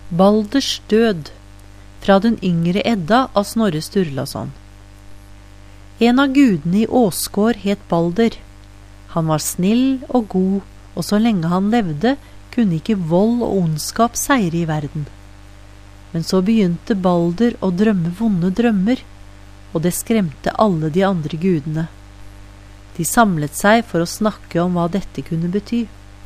Balders død. Fra den yngre Edda av Snorre Sturlason. En av gudene i Åsgård het Balder. Han var snill og god, og så lenge han levde, kunne ikke vold og ondskap seire i verden. Men så begynte Balder å drømme vonde drømmer, og det skremte alle de andre gudene. De samlet seg for å snakke om hva dette kunne bety.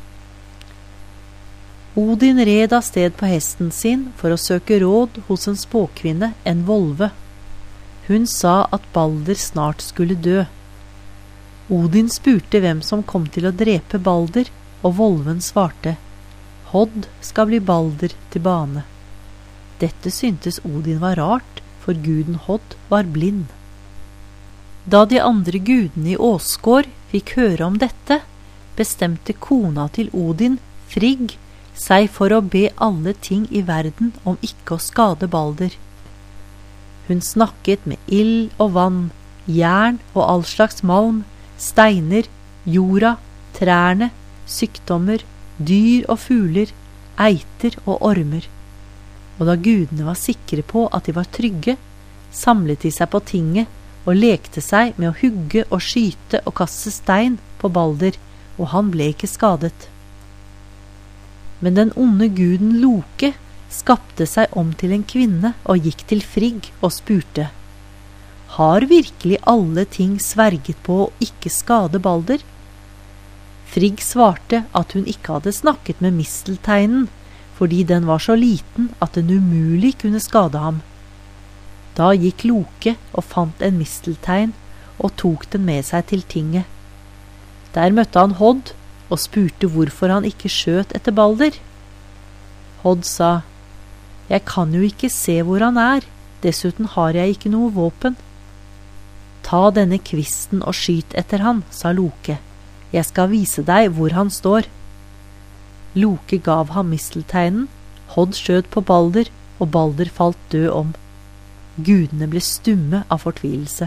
Odin red av sted på hesten sin for å søke råd hos en spåkvinne, en volve. Hun sa at Balder snart skulle dø. Odin spurte hvem som kom til å drepe Balder, og volven svarte: Hodd skal bli Balder til bane. Dette syntes Odin var rart, for guden Hodd var blind. Da de andre gudene i Åsgård fikk høre om dette, bestemte kona til Odin, Frigg, seg for å be alle ting i verden om ikke å skade Balder. Hun snakket med ild og vann, jern og all slags malm, steiner, jorda, trærne, sykdommer, dyr og fugler, eiter og ormer. Og da gudene var sikre på at de var trygge, samlet de seg på tinget og lekte seg med å hugge og skyte og kaste stein på Balder, og han ble ikke skadet. Men den onde guden Loke skapte seg om til en kvinne og gikk til Frigg og spurte: Har virkelig alle ting sverget på å ikke skade Balder? Frigg svarte at hun ikke hadde snakket med mistelteinen, fordi den var så liten at den umulig kunne skade ham. Da gikk Loke og fant en misteltein og tok den med seg til tinget. Der møtte han Hodd og spurte hvorfor han ikke skjøt etter Balder. Hodd sa: Jeg kan jo ikke se hvor han er, dessuten har jeg ikke noe våpen. Ta denne kvisten og skyt etter han, sa Loke. Jeg skal vise deg hvor han står. Loke gav ham mistelteinen, Hodd skjøt på Balder, og Balder falt død om. Gudene ble stumme av fortvilelse.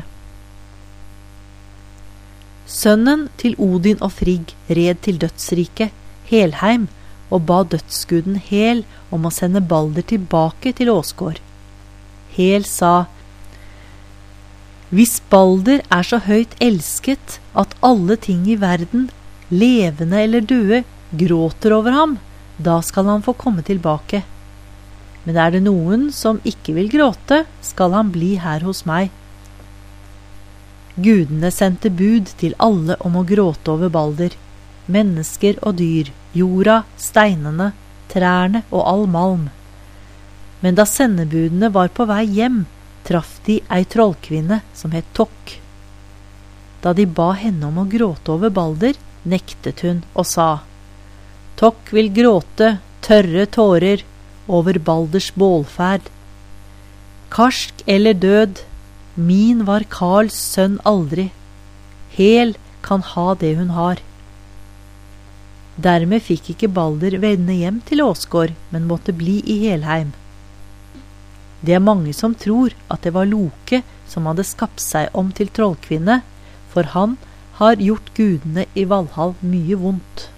Sønnen til Odin og Frigg red til dødsriket, Helheim, og ba dødsguden Hel om å sende Balder tilbake til Åsgård. Hel sa: Hvis Balder er så høyt elsket at alle ting i verden, levende eller døde, gråter over ham, da skal han få komme tilbake. Men er det noen som ikke vil gråte, skal han bli her hos meg. Gudene sendte bud til alle om å gråte over Balder, mennesker og dyr, jorda, steinene, trærne og all malm. Men da sendebudene var på vei hjem, traff de ei trollkvinne som het Tokk. Da de ba henne om å gråte over Balder, nektet hun og sa: Tokk vil gråte tørre tårer over Balders bålferd. Karsk eller død, min var Karls sønn aldri. Hel kan ha det hun har. Dermed fikk ikke Balder vende hjem til Åsgård, men måtte bli i Helheim. Det er mange som tror at det var Loke som hadde skapt seg om til trollkvinne, for han har gjort gudene i Valhall mye vondt.